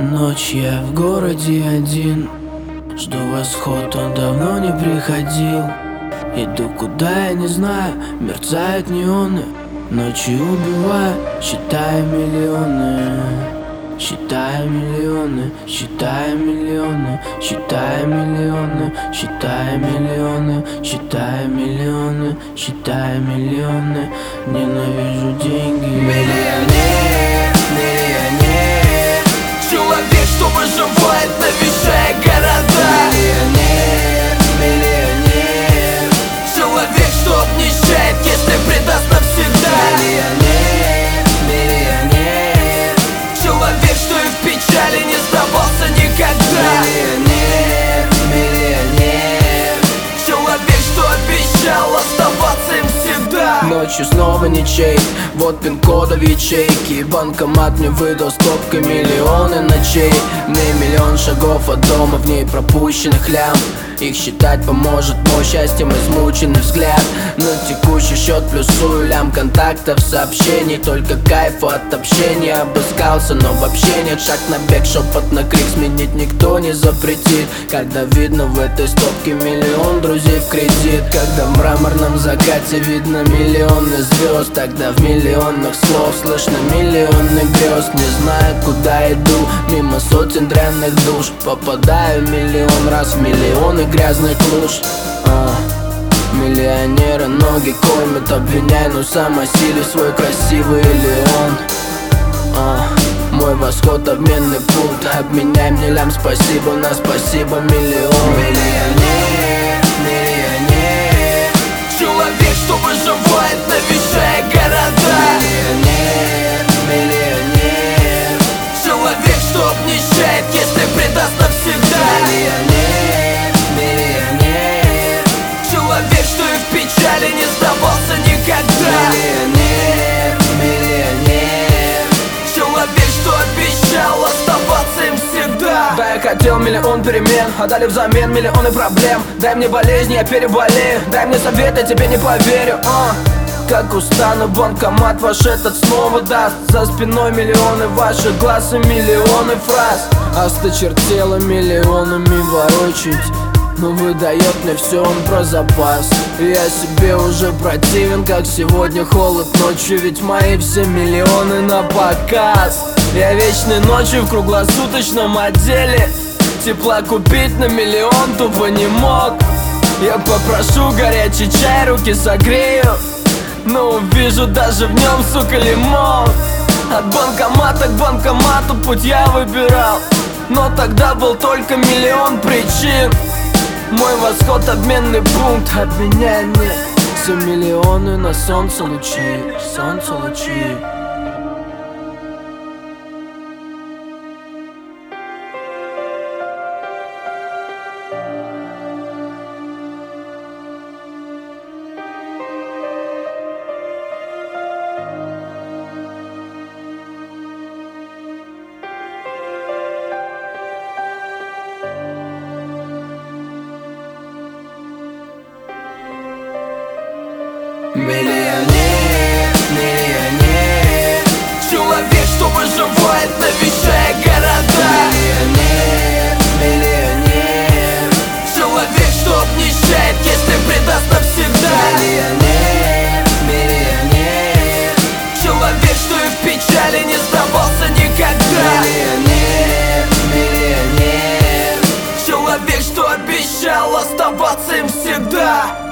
Ночь, я в городе один. Жду восход, он давно не приходил. Иду куда я не знаю, мерцают неоны. Ночью убиваю, считаю миллионы. Считаю миллионы, считаю миллионы, считаю миллионы, считаю миллионы, считаю миллионы, считаю миллионы. Ненавижу деньги. Миллионер, миллионер, человек, что выживает, навещая города. Миллионер, миллионер, человек, что обнищает, если предаст навсегда. Миллионер, миллионер, человек, что и в печали не сдавался никогда. Миллионер, миллионер, человек, что обещал оставаться им всегда. Ночью снова ничей, вот пин-кода в ячейке. Банкомат мне выдал стопкой миллионы ночей. Мне миллион шагов от дома, в ней пропущенных лям. Их считать поможет мой счастьем измученный взгляд. На текущий счет плюсую лям контактов, сообщений. Только кайфу от общения обыскался, но вообще нет. Шаг на бег, шепот на крик, сменить никто не запретит. Когда видно в этой стопке миллион друзей в кредит. Когда в мраморном закате видно миллионы звезд, тогда в миллионных слов слышно миллионы грез. Не знаю, куда иду, мимо сотен дрянных душ. Попадаю миллион раз в миллионы грязных луж. Миллионеры ноги кормят, обвиняй, но сам осилю свой красивый леон. Мой восход обменный пункт, обменяй мне лям, спасибо на спасибо миллион. Миллионер, миллионер, человек, что выживает, навещая города. Миллионер, миллионер, человек, что обнищает, если предаст навсегда. Миллионер, миллионер, человек, что и в печали не сдавался никогда. Миллионер, миллионер, человек, что обещал оставаться им всегда. Да, я хотел миллион перемен, а дали взамен миллионы проблем. Дай мне болезни, я переболею, дай мне совет, я тебе не поверю. Как устану, банкомат ваш этот снова даст. За спиной миллионы ваших глаз и миллионы фраз. Осточертело миллионами ворочить, но выдает мне все он про запас. Я себе уже противен, как сегодня холод ночью, ведь мои все миллионы на показ. Я вечной ночью в круглосуточном отделе, тепла купить на миллион тупо не мог. Я попрошу горячий чай, руки согрею, но увижу даже в нем, сука, лимон. От банкомата к банкомату путь я выбирал, но тогда был только миллион причин. Мой восход обменный пункт, обменяй мне все миллионы на солнце лучи, солнце лучи. Миллионер, миллионер, человек, что выживает, навещая города. Миллионер, миллионер, человек, что обнищает, если предаст навсегда. Миллионер, миллионер, человек, что и в печали не сдавался никогда. Миллионер, миллионер, человек, что обещал оставаться им всегда.